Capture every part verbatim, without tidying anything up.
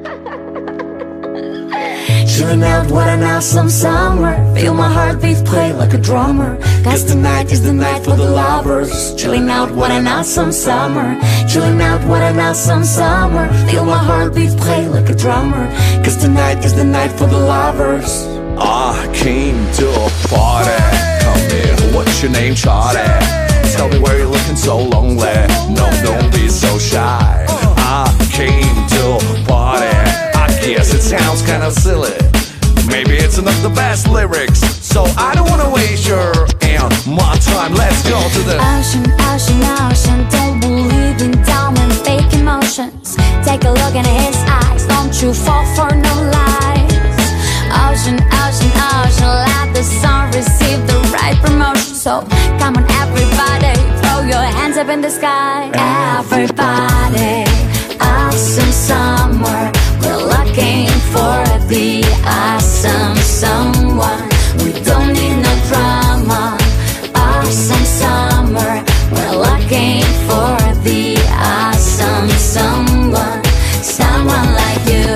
Chilling out, what an awesome summer. Feel my heartbeat play like a drummer. Cause tonight is the night for the lovers. Chilling out, what an awesome summer. Chilling out, what an awesome summer. Feel my heartbeat play like a drummer. Cause tonight is the night for the lovers. I came to a party. Come here, what's your name, Charlie? Tell me why you're looking so lonely. No, don't be so shy. I came to a party. I guess it sounds kinda silly. Maybe it's not the best lyrics, so I don't wanna waste your and my time. Let's go to the ocean, ocean, ocean. Don't believe in dumb and fake emotions. Take a look in his eyes. Don't you fall for no lies. Ocean, ocean, ocean. Let the sun receive the right promotion. So come on everybody, throw your hands up in the sky. Everybody, awesome summer. We're looking for the awesome someone. We don't need no drama. Awesome summer. We're looking for the awesome someone. Someone like you.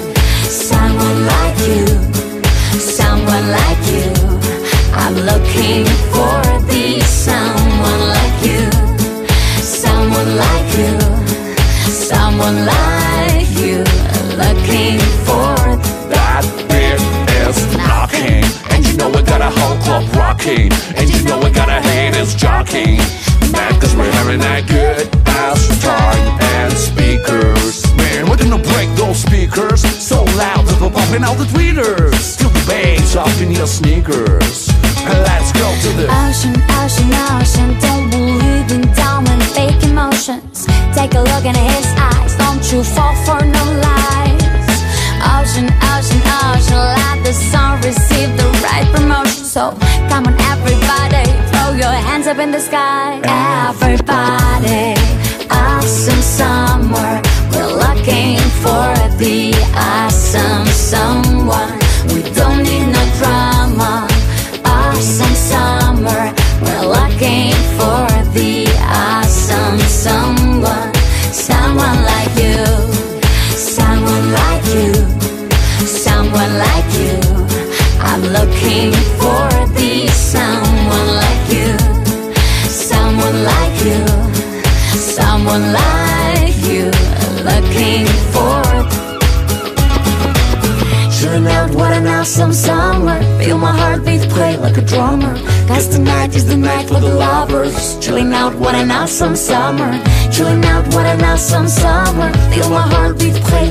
Someone like you. Someone like you. I'm looking for the someone like you. Someone like you. Someone like you. Looking for that beat is knocking. And you know we got a whole club rocking. And you know we got a haters jockeying. Mad cause we're having that good ass time and speakers. Man, we're gonna break those speakers so loud that we're popping out the tweeters. Feel the bass up in your sneakers. And let's go to the ocean, ocean, ocean. Don't believe in dumb and fake emotions. Take a look in his eyes. Don't you fall for no lies. Ocean, ocean, ocean. Let the sun receive the right promotion. So come on everybody, throw your hands up in the sky. Everybody, awesome summer. We're looking for the awesome someone. We don't need no drama. Awesome summer. We're looking for the awesome someone. Someone like you. Someone like you. Someone like you. I'm looking for the someone like you. Someone like you. Someone like you. Looking for. Chilling out, what an awesome summer. Feel my heartbeat play like a drummer. Cause tonight is the night for the lovers. Chilling out, what an awesome summer. Chilling out, what an awesome summer. Feel my heartbeat play